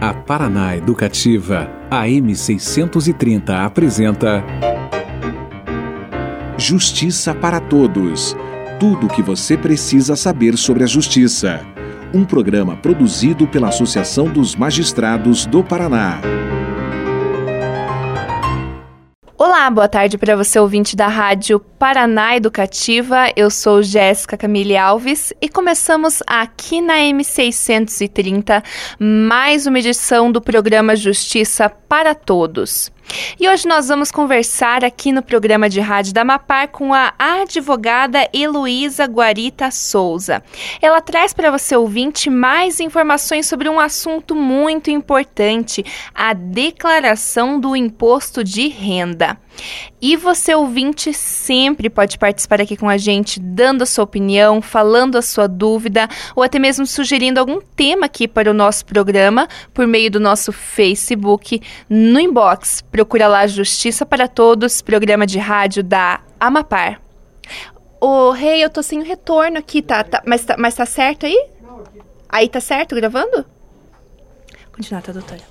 A Paraná Educativa, AM 630 apresenta Justiça para Todos. Tudo o que você precisa saber sobre a justiça. Um programa produzido pela Associação dos Magistrados do Paraná. Olá, boa tarde para você, ouvinte da Rádio Paraná Educativa. Eu sou Jéssica Camille Alves e começamos aqui na M630 mais uma edição do programa Justiça para Todos. E hoje nós vamos conversar aqui no programa de rádio da Amapar com a advogada Heloísa Guarita Souza. Ela traz para você, ouvinte, mais informações sobre um assunto muito importante, a declaração do imposto de renda. E você, ouvinte, sempre pode participar aqui com a gente, dando a sua opinião, falando a sua dúvida, ou até mesmo sugerindo algum tema aqui para o nosso programa, por meio do nosso Facebook, no inbox. Procura lá Justiça para Todos, programa de rádio da Amapar. Ô, Rei, eu tô sem o retorno aqui, mas tá certo aí? Aí tá certo gravando? Continuar, tá, doutora?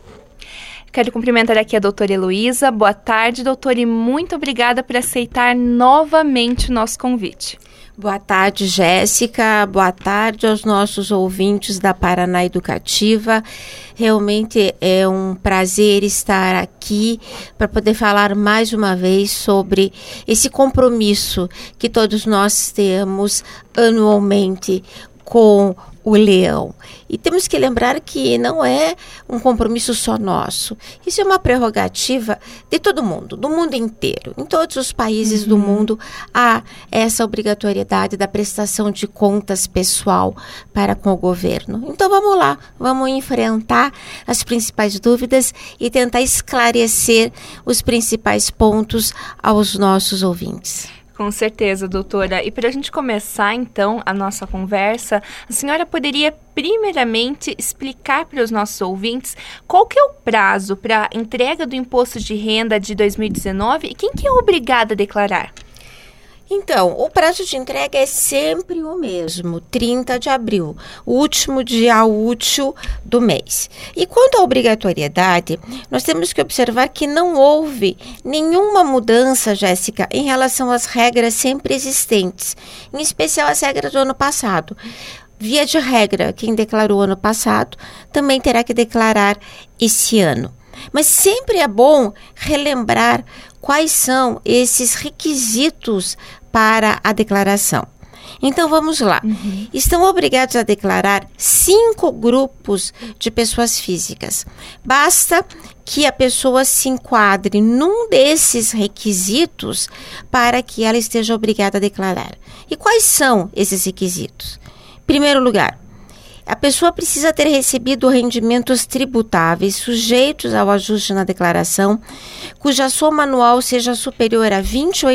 Quero cumprimentar aqui a doutora Heloísa. Boa tarde, doutora, e muito obrigada por aceitar novamente o nosso convite. Boa tarde, Jéssica. Boa tarde aos nossos ouvintes da Paraná Educativa. Realmente é um prazer estar aqui para poder falar mais uma vez sobre esse compromisso que todos nós temos anualmente com o leão. E temos que lembrar que não é um compromisso só nosso. Isso é uma prerrogativa de todo mundo, do mundo inteiro. Em todos os países do mundo há essa obrigatoriedade da prestação de contas pessoal para com o governo. Então vamos lá, vamos enfrentar as principais dúvidas e tentar esclarecer os principais pontos aos nossos ouvintes. Com certeza, doutora. E para a gente começar, então, a nossa conversa, a senhora poderia, primeiramente, explicar para os nossos ouvintes qual que é o prazo para a entrega do imposto de renda de 2019 e quem que é obrigado a declarar? Então, o prazo de entrega é sempre o mesmo, 30 de abril, o último dia útil do mês. E quanto à obrigatoriedade, nós temos que observar que não houve nenhuma mudança, Jéssica, em relação às regras sempre existentes, em especial as regras do ano passado. Via de regra, quem declarou ano passado também terá que declarar esse ano. Mas sempre é bom relembrar quais são esses requisitos para a declaração. Então, vamos lá. Estão obrigados a declarar 5 grupos de pessoas físicas. Basta que a pessoa se enquadre num desses requisitos para que ela esteja obrigada a declarar. E quais são esses requisitos? Em primeiro lugar, a pessoa precisa ter recebido rendimentos tributáveis sujeitos ao ajuste na declaração, cuja soma anual seja superior a R$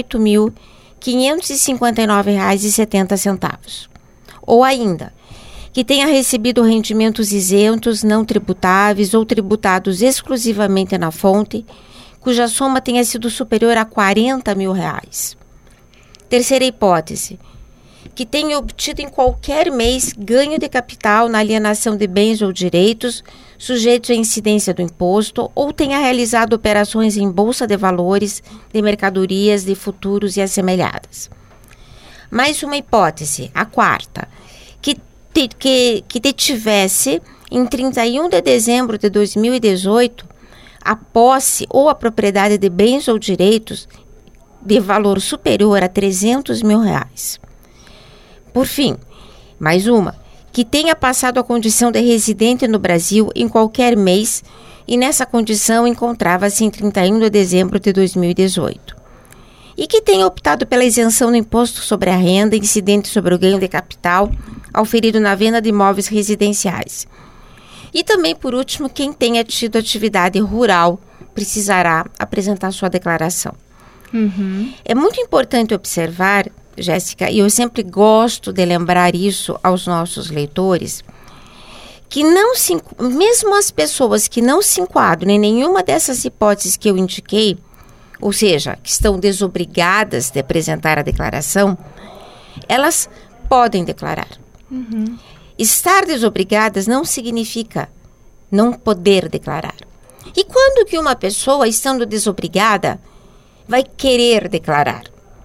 28.559,70. Ou ainda, que tenha recebido rendimentos isentos, não tributáveis ou tributados exclusivamente na fonte, cuja soma tenha sido superior a R$ 40 mil. Terceira hipótese, que tenha obtido em qualquer mês ganho de capital na alienação de bens ou direitos sujeitos à incidência do imposto ou tenha realizado operações em bolsa de valores, de mercadorias, de futuros e assemelhadas. Mais uma hipótese, a quarta, que detivesse em 31 de dezembro de 2018 a posse ou a propriedade de bens ou direitos de valor superior a R$ 300 mil. Por fim, mais uma, que tenha passado a condição de residente no Brasil em qualquer mês e nessa condição encontrava-se em 31 de dezembro de 2018. E que tenha optado pela isenção do imposto sobre a renda incidente sobre o ganho de capital auferido na venda de imóveis residenciais. E também, por último, quem tenha tido atividade rural precisará apresentar sua declaração. É muito importante observar, Jéssica, e eu sempre gosto de lembrar isso aos nossos leitores, que mesmo as pessoas que não se enquadram em nenhuma dessas hipóteses que eu indiquei, ou seja, que estão desobrigadas de apresentar a declaração, elas podem declarar. Estar desobrigadas não significa não poder declarar. E quando que uma pessoa, estando desobrigada, vai querer declarar?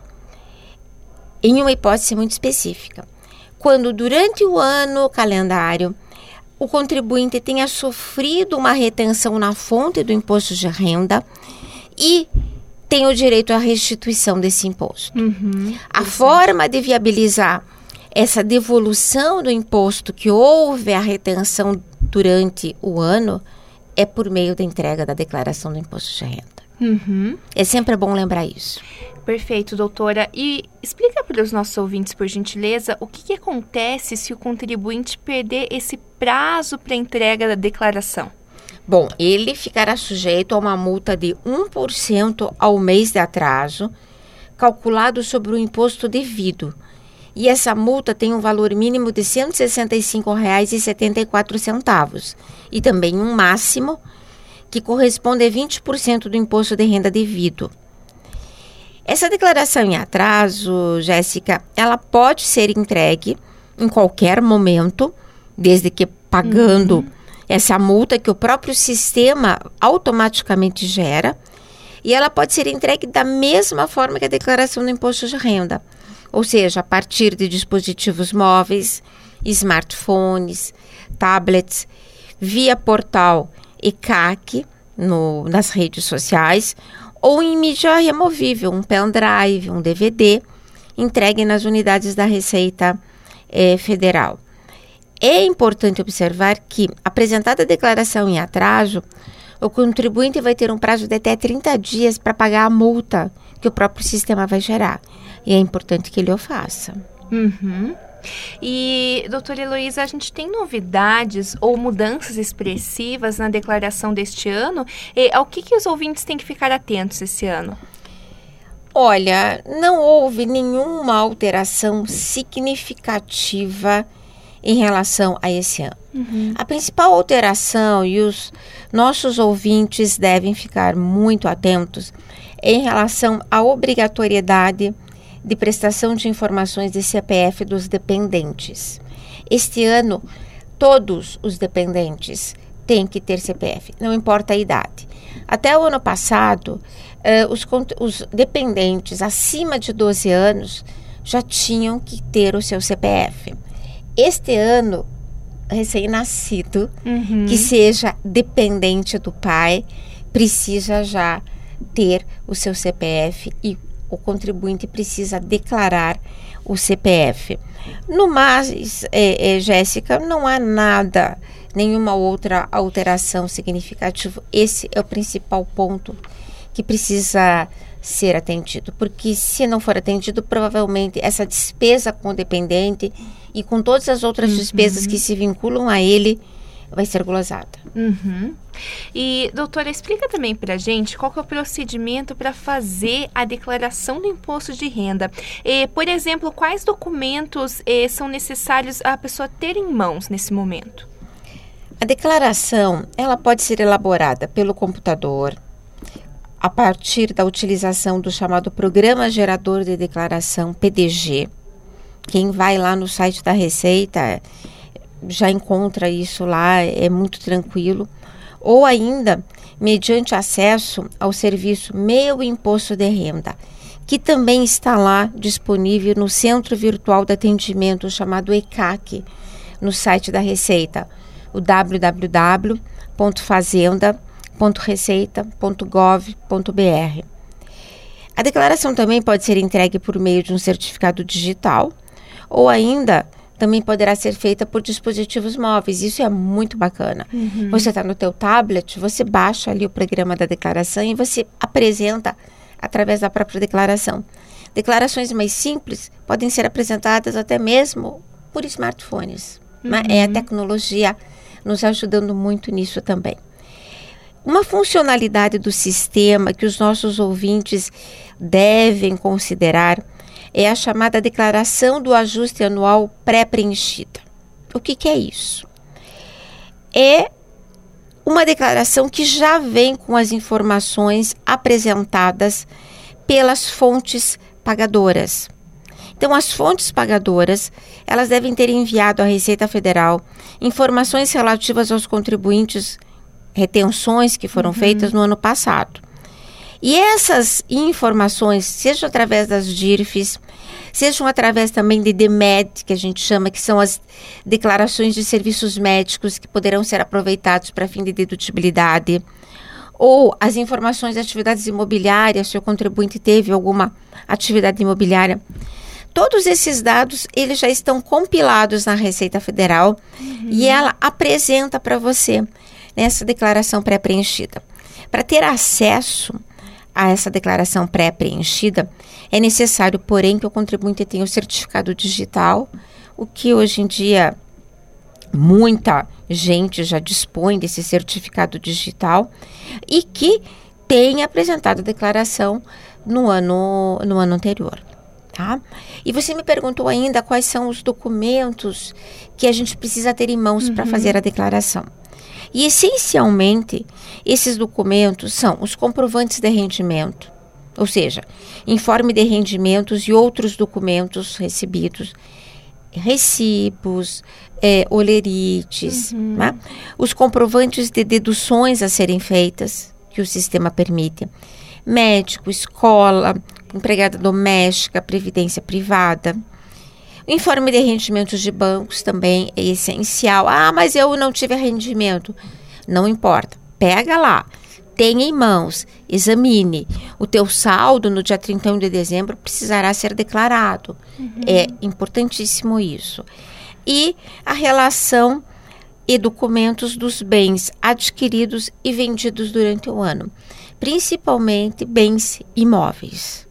Em uma hipótese muito específica. Quando durante o ano calendário o contribuinte tenha sofrido uma retenção na fonte do imposto de renda e tem o direito à restituição desse imposto. A forma de viabilizar essa devolução do imposto que houve a retenção durante o ano é por meio da entrega da declaração do imposto de renda. É sempre bom lembrar isso. Perfeito, doutora. E explica para os nossos ouvintes, por gentileza, o que acontece se o contribuinte perder esse prazo para entrega da declaração? Bom, ele ficará sujeito a uma multa de 1% ao mês de atraso, calculado sobre o imposto devido. E essa multa tem um valor mínimo de R$ 165,74 e também um máximo que corresponde a 20% do imposto de renda devido. Essa declaração em atraso, Jéssica, ela pode ser entregue em qualquer momento, desde que pagando essa multa que o próprio sistema automaticamente gera, e ela pode ser entregue da mesma forma que a declaração do imposto de renda, ou seja, a partir de dispositivos móveis, smartphones, tablets, via portal ECAC nas redes sociais, ou em mídia removível, um pendrive, um DVD, entregue nas unidades da Receita Federal. É importante observar que, apresentada a declaração em atraso, o contribuinte vai ter um prazo de até 30 dias para pagar a multa que o próprio sistema vai gerar. E é importante que ele o faça. E, doutora Heloísa, a gente tem novidades ou mudanças expressivas na declaração deste ano? E ao que os ouvintes têm que ficar atentos esse ano? Olha, não houve nenhuma alteração significativa em relação a esse ano. A principal alteração, e os nossos ouvintes devem ficar muito atentos, é em relação à obrigatoriedade de prestação de informações de CPF dos dependentes. Este ano, todos os dependentes têm que ter CPF, não importa a idade. Até o ano passado, os dependentes acima de 12 anos já tinham que ter o seu CPF. Este ano, recém-nascido, que seja dependente do pai, precisa já ter o seu CPF e o contribuinte precisa declarar o CPF. No mais, Jéssica, não há nada, nenhuma outra alteração significativa. Esse é o principal ponto que precisa ser atendido, porque se não for atendido, provavelmente essa despesa com o dependente e com todas as outras despesas que se vinculam a ele vai ser glosada. E, doutora, explica também para a gente qual que é o procedimento para fazer a declaração do imposto de renda. Por exemplo, quais documentos são necessários a pessoa ter em mãos nesse momento? A declaração, ela pode ser elaborada pelo computador, a partir da utilização do chamado Programa Gerador de Declaração, PDG. Quem vai lá no site da Receita já encontra isso lá, é muito tranquilo. Ou ainda, mediante acesso ao serviço Meu Imposto de Renda, que também está lá disponível no Centro Virtual de Atendimento chamado ECAC, no site da Receita, o www.fazenda.receita.gov.br. A declaração também pode ser entregue por meio de um certificado digital ou ainda também poderá ser feita por dispositivos móveis. Isso é muito bacana. Você está no teu tablet, você baixa ali o programa da declaração e você apresenta através da própria declaração. Declarações mais simples podem ser apresentadas até mesmo por smartphones. É a tecnologia nos ajudando muito nisso também. Uma funcionalidade do sistema que os nossos ouvintes devem considerar é a chamada declaração do ajuste anual pré-preenchida. O que é isso? É uma declaração que já vem com as informações apresentadas pelas fontes pagadoras. Então, as fontes pagadoras, elas devem ter enviado à Receita Federal informações relativas aos contribuintes, retenções que foram feitas no ano passado. E essas informações, sejam através das DIRFs, sejam através também de DMED, que a gente chama, que são as declarações de serviços médicos que poderão ser aproveitados para fim de dedutibilidade, ou as informações de atividades imobiliárias, se o contribuinte teve alguma atividade imobiliária. Todos esses dados, eles já estão compilados na Receita Federal e ela apresenta para você nessa declaração pré-preenchida. Para ter acesso a essa declaração pré-preenchida, é necessário, porém, que o contribuinte tenha o certificado digital, o que hoje em dia muita gente já dispõe desse certificado digital e que tenha apresentado a declaração no ano anterior. Tá? E você me perguntou ainda quais são os documentos que a gente precisa ter em mãos para fazer a declaração. E, essencialmente, esses documentos são os comprovantes de rendimento, ou seja, informe de rendimentos e outros documentos recebidos, recibos, olerites, né? Os comprovantes de deduções a serem feitas, que o sistema permite, médico, escola, empregada doméstica, previdência privada. O informe de rendimentos de bancos também é essencial. Ah, mas eu não tive rendimento. Não importa. Pega lá, tenha em mãos, examine. O teu saldo no dia 31 de dezembro precisará ser declarado. É importantíssimo isso. E a relação e documentos dos bens adquiridos e vendidos durante o ano. Principalmente bens imóveis.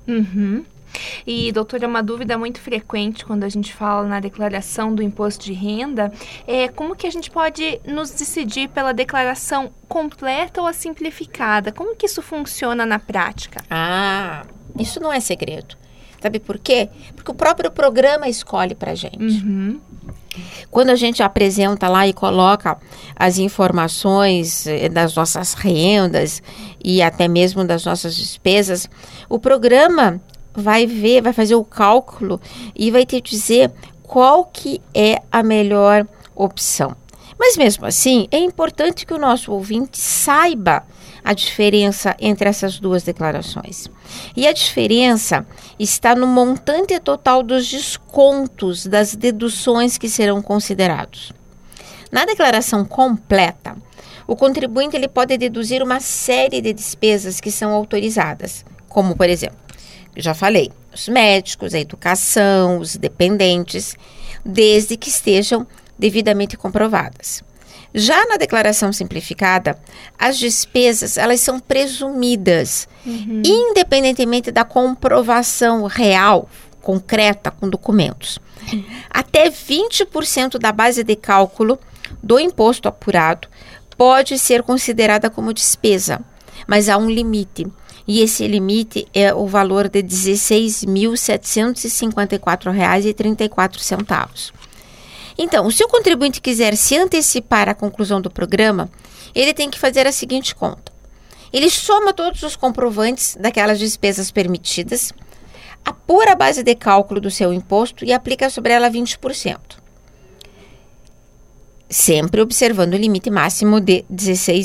E, doutora, uma dúvida muito frequente quando a gente fala na declaração do imposto de renda é como que a gente pode nos decidir pela declaração completa ou a simplificada? Como que isso funciona na prática? Ah, isso não é segredo. Sabe por quê? Porque o próprio programa escolhe pra gente. Quando a gente apresenta lá e coloca as informações das nossas rendas e até mesmo das nossas despesas, o programa vai fazer o cálculo e vai te dizer qual que é a melhor opção. Mas mesmo assim, é importante que o nosso ouvinte saiba a diferença entre essas duas declarações. E a diferença está no montante total dos descontos das deduções que serão considerados. Na declaração completa, o contribuinte ele pode deduzir uma série de despesas que são autorizadas, como, por exemplo, eu já falei, os médicos, a educação, os dependentes, desde que estejam devidamente comprovadas. Já na declaração simplificada, as despesas elas são presumidas, independentemente da comprovação real, concreta, com documentos. Até 20% da base de cálculo do imposto apurado pode ser considerada como despesa, mas há um limite. E esse limite é o valor de R$ 16.754,34. Então, se o contribuinte quiser se antecipar à conclusão do programa, ele tem que fazer a seguinte conta. Ele soma todos os comprovantes daquelas despesas permitidas, apura a base de cálculo do seu imposto e aplica sobre ela 20%. Sempre observando o limite máximo de R$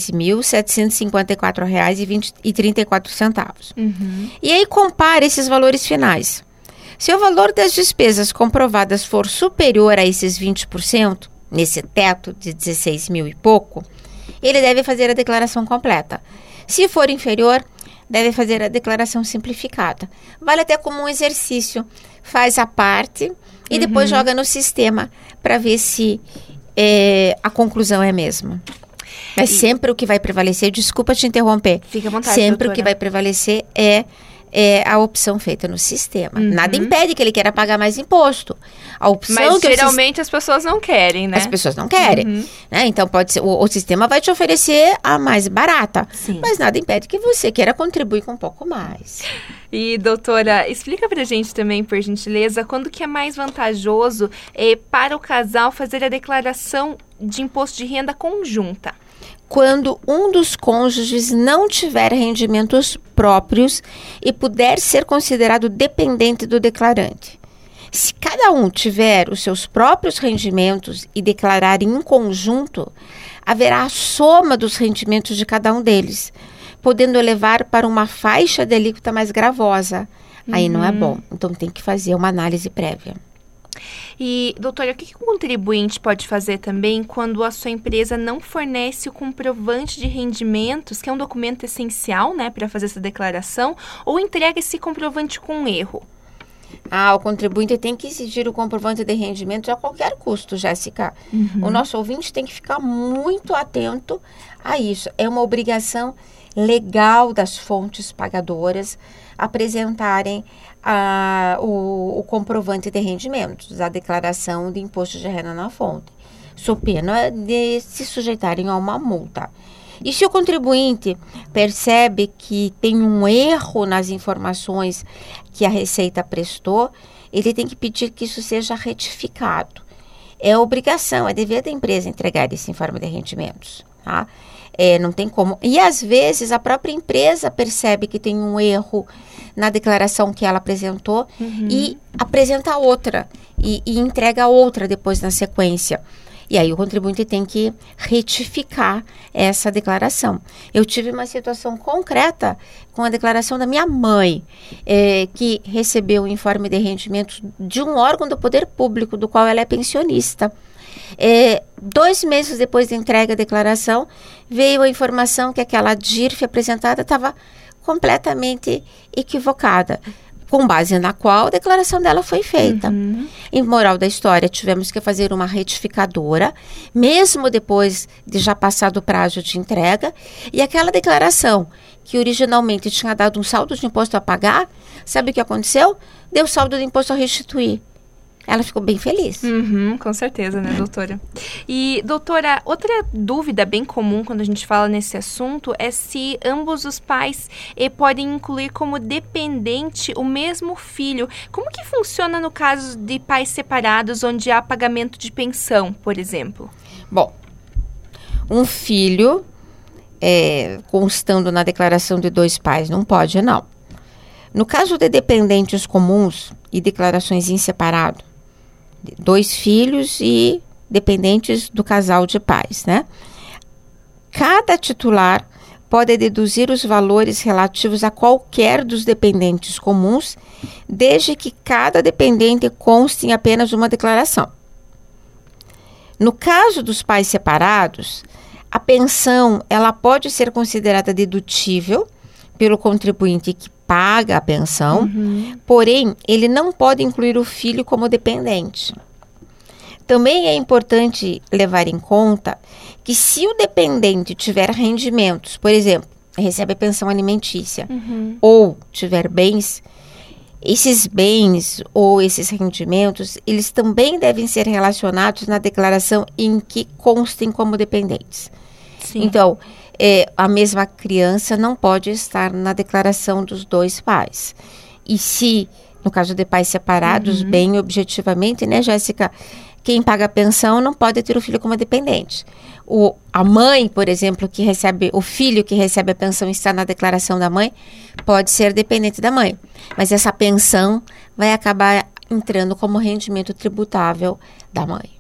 16.754,34. E aí compara esses valores finais. Se o valor das despesas comprovadas for superior a esses 20%, nesse teto de 16 mil e pouco, ele deve fazer a declaração completa. Se for inferior, deve fazer a declaração simplificada. Vale até como um exercício. Faz a parte e depois joga no sistema para ver se a conclusão é a mesma. Mas sempre o que vai prevalecer, desculpa te interromper, fica à vontade, sempre doutora. O que vai prevalecer é a opção feita no sistema. Nada impede que ele queira pagar mais imposto. A opção Mas que geralmente as pessoas não querem, né? As pessoas não querem. Né? Então, pode ser, o sistema vai te oferecer a mais barata. Sim. Mas nada impede que você queira contribuir com um pouco mais. E, doutora, explica pra gente também, por gentileza, quando que é mais vantajoso para o casal fazer a declaração de imposto de renda conjunta? Quando um dos cônjuges não tiver rendimentos próprios e puder ser considerado dependente do declarante. Se cada um tiver os seus próprios rendimentos e declarar em conjunto, haverá a soma dos rendimentos de cada um deles, podendo levar para uma faixa de alíquota mais gravosa. Aí não é bom. Então tem que fazer uma análise prévia. E, doutora, o que o contribuinte pode fazer também quando a sua empresa não fornece o comprovante de rendimentos, que é um documento essencial, né, para fazer essa declaração, ou entrega esse comprovante com erro? O contribuinte tem que exigir o comprovante de rendimentos a qualquer custo, Jéssica. O nosso ouvinte tem que ficar muito atento a isso. É uma obrigação legal das fontes pagadoras apresentarem o comprovante de rendimentos, a declaração de imposto de renda na fonte, sob pena de se sujeitarem a uma multa. E se o contribuinte percebe que tem um erro nas informações que a Receita prestou, ele tem que pedir que isso seja retificado. É obrigação, é dever da empresa entregar esse informe de rendimentos, tá? Não tem como. E às vezes a própria empresa percebe que tem um erro na declaração que ela apresentou e apresenta outra e entrega outra depois na sequência. E aí o contribuinte tem que retificar essa declaração. Eu tive uma situação concreta com a declaração da minha mãe, que recebeu o informe de rendimentos de um órgão do poder público, do qual ela é pensionista. 2 meses depois da entrega da declaração, veio a informação que aquela DIRF apresentada estava completamente equivocada, com base na qual a declaração dela foi feita. Em moral da história, tivemos que fazer uma retificadora, mesmo depois de já passado o prazo de entrega, e aquela declaração, que originalmente tinha dado um saldo de imposto a pagar, sabe o que aconteceu? Deu saldo de imposto a restituir. Ela ficou bem feliz. Com certeza, né, doutora? E, doutora, outra dúvida bem comum quando a gente fala nesse assunto é se ambos os pais podem incluir como dependente o mesmo filho. Como que funciona no caso de pais separados, onde há pagamento de pensão, por exemplo? Bom, um filho constando na declaração de 2 pais, não pode, não. No caso de dependentes comuns e declarações em separado, 2 filhos e dependentes do casal de pais, né? Cada titular pode deduzir os valores relativos a qualquer dos dependentes comuns, desde que cada dependente conste em apenas uma declaração. No caso dos pais separados, a pensão ela pode ser considerada dedutível pelo contribuinte que paga a pensão, porém, ele não pode incluir o filho como dependente. Também é importante levar em conta que se o dependente tiver rendimentos, por exemplo, recebe pensão alimentícia, ou tiver bens, esses bens ou esses rendimentos, eles também devem ser relacionados na declaração em que constem como dependentes. Sim. Então, a mesma criança não pode estar na declaração dos 2 pais. E se, no caso de pais separados, bem objetivamente, né, Jéssica, quem paga a pensão não pode ter o filho como dependente. A mãe, por exemplo, o filho que recebe a pensão e está na declaração da mãe, pode ser dependente da mãe. Mas essa pensão vai acabar entrando como rendimento tributável da mãe.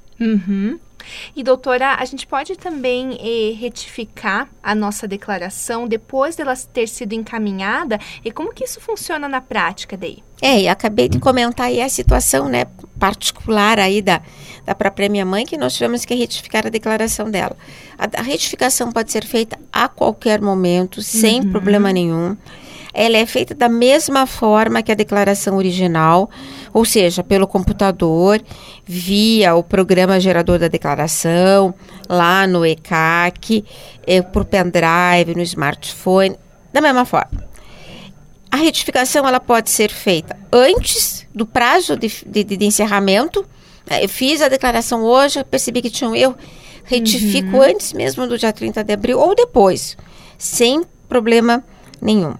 E, doutora, a gente pode também retificar a nossa declaração depois dela ter sido encaminhada? E como que isso funciona na prática daí? Acabei de comentar aí a situação, né, particular aí da própria minha mãe, que nós tivemos que retificar a declaração dela. A retificação pode ser feita a qualquer momento, sem problema nenhum. Ela é feita da mesma forma que a declaração original, ou seja, pelo computador, via o programa gerador da declaração, lá no ECAC, por pendrive, no smartphone, da mesma forma. A retificação ela pode ser feita antes do prazo de encerramento. Eu fiz a declaração hoje, percebi que tinha um erro, retifico antes mesmo do dia 30 de abril ou depois, sem problema nenhum.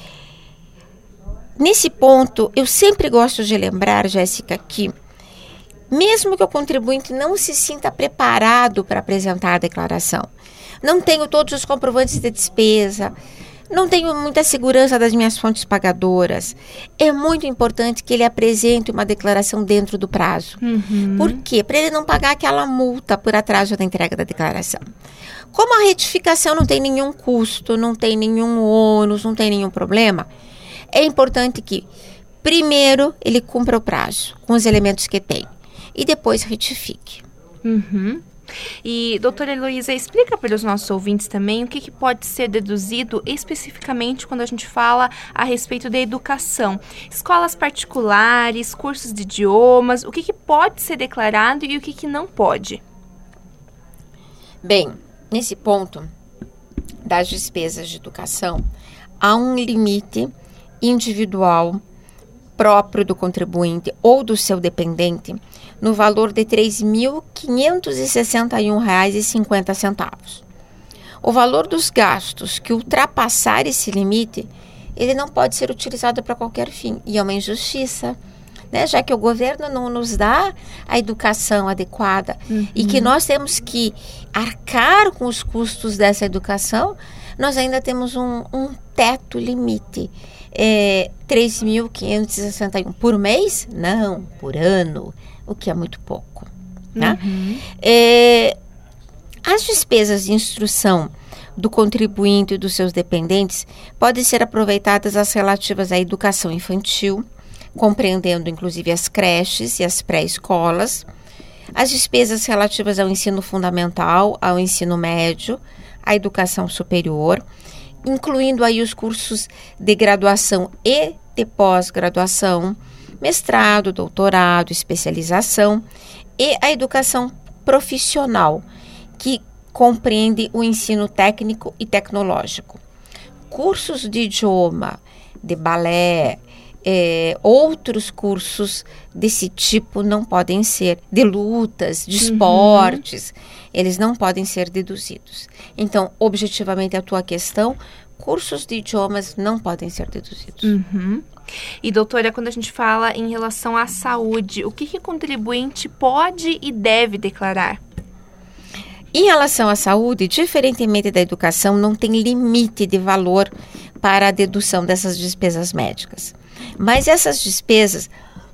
Nesse ponto, eu sempre gosto de lembrar, Jéssica, que mesmo que o contribuinte não se sinta preparado para apresentar a declaração, não tenho todos os comprovantes de despesa, Não tenho muita segurança das minhas fontes pagadoras. É muito importante que ele apresente uma declaração dentro do prazo. Por quê? Para ele não pagar aquela multa por atraso da entrega da declaração. Como a retificação não tem nenhum custo, não tem nenhum ônus, não tem nenhum problema, é importante que, primeiro, ele cumpra o prazo com os elementos que tem e depois retifique. E, doutora Heloísa, explica para os nossos ouvintes também o que pode ser deduzido especificamente quando a gente fala a respeito da educação. Escolas particulares, cursos de idiomas, o que pode ser declarado e o que não pode? Bem, nesse ponto das despesas de educação, há um limite individual próprio do contribuinte ou do seu dependente no valor de R$ 3.561,50. O valor dos gastos que ultrapassar esse limite, ele não pode ser utilizado para qualquer fim. E é uma injustiça, né? Já que o governo não nos dá a educação adequada e que nós temos que arcar com os custos dessa educação, nós ainda temos um teto limite. 3.561 por mês? Não, por ano, o que é muito pouco. Né? As despesas de instrução do contribuinte e dos seus dependentes podem ser aproveitadas as relativas à educação infantil, compreendendo inclusive as creches e as pré-escolas, as despesas relativas ao ensino fundamental, ao ensino médio, à educação superior, incluindo aí os cursos de graduação e de pós-graduação, mestrado, doutorado, especialização e a educação profissional, que compreende o ensino técnico e tecnológico. Cursos de idioma, de balé, outros cursos desse tipo não podem ser, de lutas, de esportes, eles não podem ser deduzidos. Então, objetivamente, a tua questão, cursos de idiomas não podem ser deduzidos. E, doutora, quando a gente fala em relação à saúde, o que o contribuinte pode e deve declarar? Em relação à saúde, diferentemente da educação, não tem limite de valor para a dedução dessas despesas médicas. Mas essas despesas...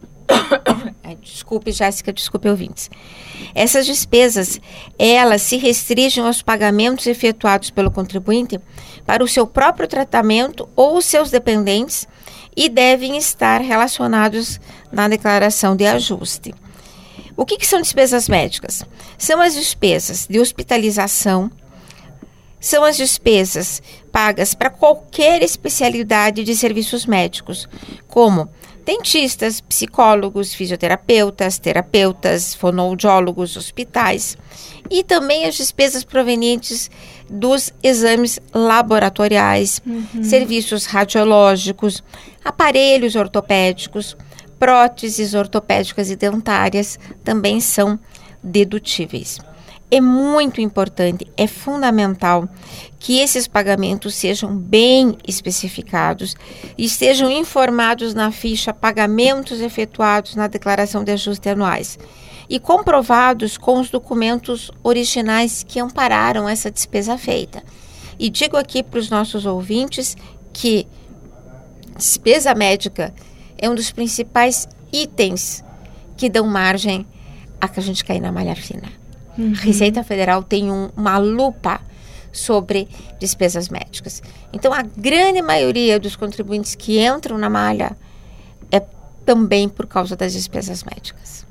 Desculpe, Jéssica, desculpe, ouvintes. Essas despesas, elas se restringem aos pagamentos efetuados pelo contribuinte para o seu próprio tratamento ou os seus dependentes e devem estar relacionados na declaração de ajuste. O que são despesas médicas? São as despesas de hospitalização, são as despesas pagas para qualquer especialidade de serviços médicos, como dentistas, psicólogos, fisioterapeutas, terapeutas, fonoaudiólogos, hospitais, e também as despesas provenientes dos exames laboratoriais, serviços radiológicos, aparelhos ortopédicos, próteses ortopédicas e dentárias também são dedutíveis. É muito importante, é fundamental que esses pagamentos sejam bem especificados e estejam informados na ficha pagamentos efetuados na declaração de ajuste anuais e comprovados com os documentos originais que ampararam essa despesa feita. E digo aqui para os nossos ouvintes que despesa médica é um dos principais itens que dão margem a que a gente cair na malha fina. A Receita Federal tem uma lupa sobre despesas médicas. Então, a grande maioria dos contribuintes que entram na malha é também por causa das despesas médicas.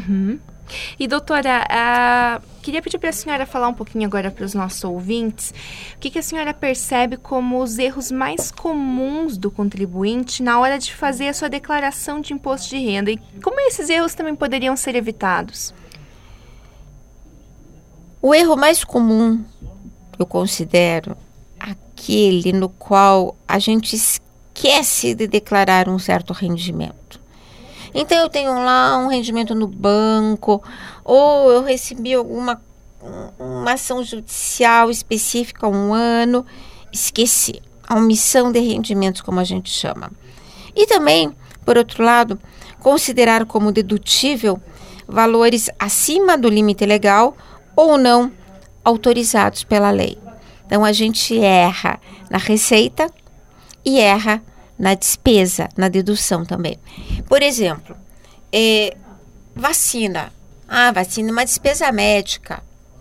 E, doutora, queria pedir para a senhora falar um pouquinho agora para os nossos ouvintes o que a senhora percebe como os erros mais comuns do contribuinte na hora de fazer a sua declaração de imposto de renda e como esses erros também poderiam ser evitados. O erro mais comum, eu considero, aquele no qual a gente esquece de declarar um certo rendimento. Então, eu tenho lá um rendimento no banco, ou eu recebi uma ação judicial específica há um ano, esqueci. A omissão de rendimentos, como a gente chama. E também, por outro lado, considerar como dedutível valores acima do limite legal ou não autorizados pela lei. Então, a gente erra na receita e erra na despesa, na dedução também. Por exemplo, vacina. Vacina é uma despesa médica.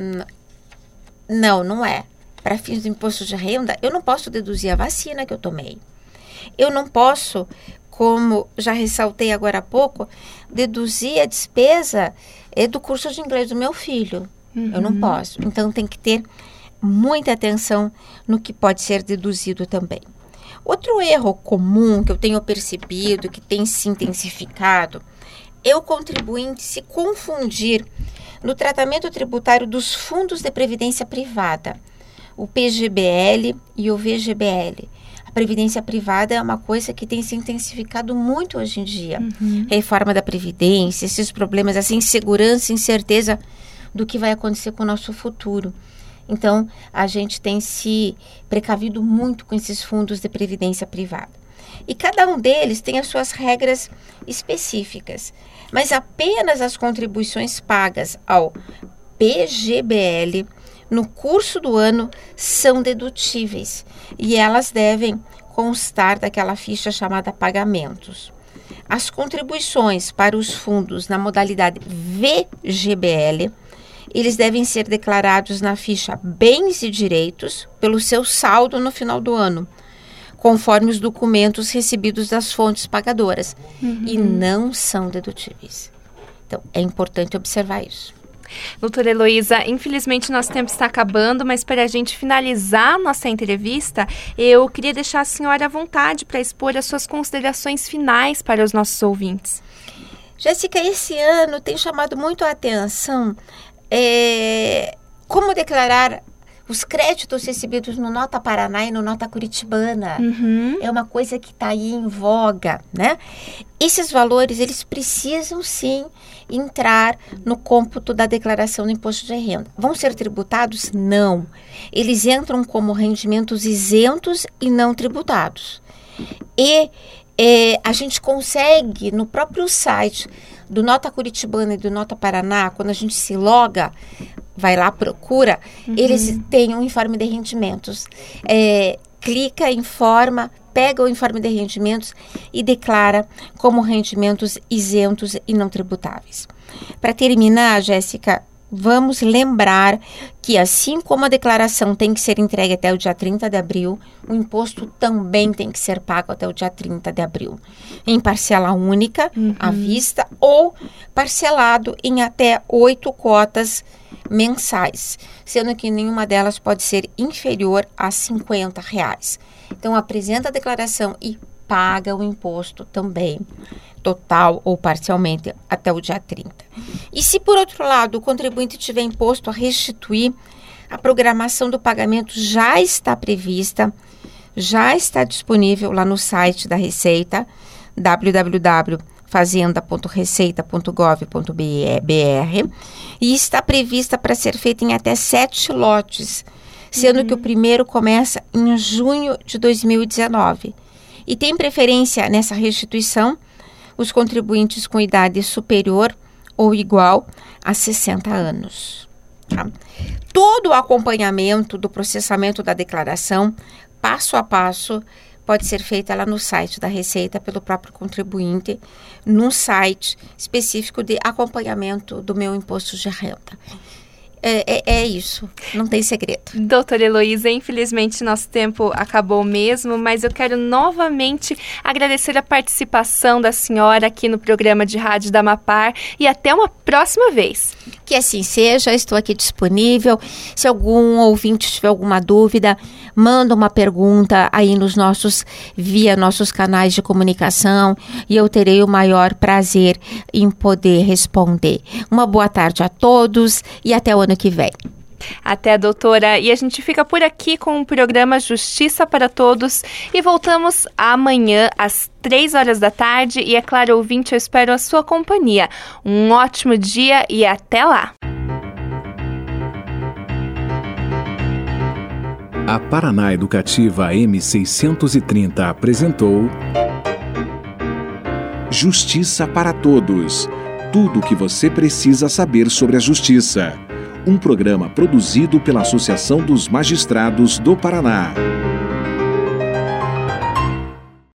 Não é. Para fins do imposto de renda, eu não posso deduzir a vacina que eu tomei. Eu não posso, como já ressaltei agora há pouco, deduzir a despesa do curso de inglês do meu filho. Eu não posso. Então, tem que ter muita atenção no que pode ser deduzido também. Outro erro comum que eu tenho percebido, que tem se intensificado, é o contribuinte se confundir no tratamento tributário dos fundos de previdência privada, o PGBL e o VGBL. A previdência privada é uma coisa que tem se intensificado muito hoje em dia. Reforma da Previdência, esses problemas, essa insegurança, incerteza do que vai acontecer com o nosso futuro. Então, a gente tem se precavido muito com esses fundos de previdência privada. E cada um deles tem as suas regras específicas, mas apenas as contribuições pagas ao PGBL no curso do ano são dedutíveis e elas devem constar daquela ficha chamada pagamentos. As contribuições para os fundos na modalidade VGBL, eles devem ser declarados na ficha Bens e Direitos pelo seu saldo no final do ano, conforme os documentos recebidos das fontes pagadoras, e não são dedutíveis. Então, é importante observar isso. Doutora Heloísa, infelizmente nosso tempo está acabando, mas para a gente finalizar nossa entrevista, eu queria deixar a senhora à vontade para expor as suas considerações finais para os nossos ouvintes. Jéssica, esse ano tem chamado muito a atenção como declarar os créditos recebidos no Nota Paraná e no Nota Curitibana. É uma coisa que está aí em voga, né? Esses valores, eles precisam sim entrar no cômputo da declaração do imposto de renda. Vão ser tributados? Não. Eles entram como rendimentos isentos e não tributados. E a gente consegue, no próprio site do Nota Curitibana e do Nota Paraná, quando a gente se loga, vai lá, procura, eles têm um informe de rendimentos. Clica, informa, pega o informe de rendimentos e declara como rendimentos isentos e não tributáveis. Para terminar, Jéssica, vamos lembrar que assim como a declaração tem que ser entregue até o dia 30 de abril, o imposto também tem que ser pago até o dia 30 de abril, em parcela única, à vista, ou parcelado em até 8 cotas mensais, sendo que nenhuma delas pode ser inferior a R$50. Então, apresenta a declaração e paga o imposto também, total ou parcialmente, até o dia 30. E se, por outro lado, o contribuinte tiver imposto a restituir, a programação do pagamento já está prevista, já está disponível lá no site da Receita, www.fazenda.receita.gov.br, e está prevista para ser feita em até 7 lotes, sendo que o primeiro começa em junho de 2019. E tem preferência nessa restituição os contribuintes com idade superior ou igual a 60 anos. Tá? Todo o acompanhamento do processamento da declaração, passo a passo, pode ser feito lá no site da Receita pelo próprio contribuinte, num site específico de acompanhamento do meu imposto de renda. É isso, não tem segredo. Doutora Heloísa, infelizmente nosso tempo acabou mesmo, mas eu quero novamente agradecer a participação da senhora aqui no programa de rádio da Amapar e até uma próxima vez. Que assim seja, estou aqui disponível. Se algum ouvinte tiver alguma dúvida, manda uma pergunta aí via nossos canais de comunicação e eu terei o maior prazer em poder responder. Uma boa tarde a todos e até o ano que vem. Até, doutora. E a gente fica por aqui com o programa Justiça para Todos e voltamos amanhã às 3h da tarde. E é claro, ouvinte, eu espero a sua companhia. Um ótimo dia e até lá! A Paraná Educativa M630 apresentou Justiça para Todos. Tudo o que você precisa saber sobre a justiça. um programa produzido pela Associação dos Magistrados do Paraná.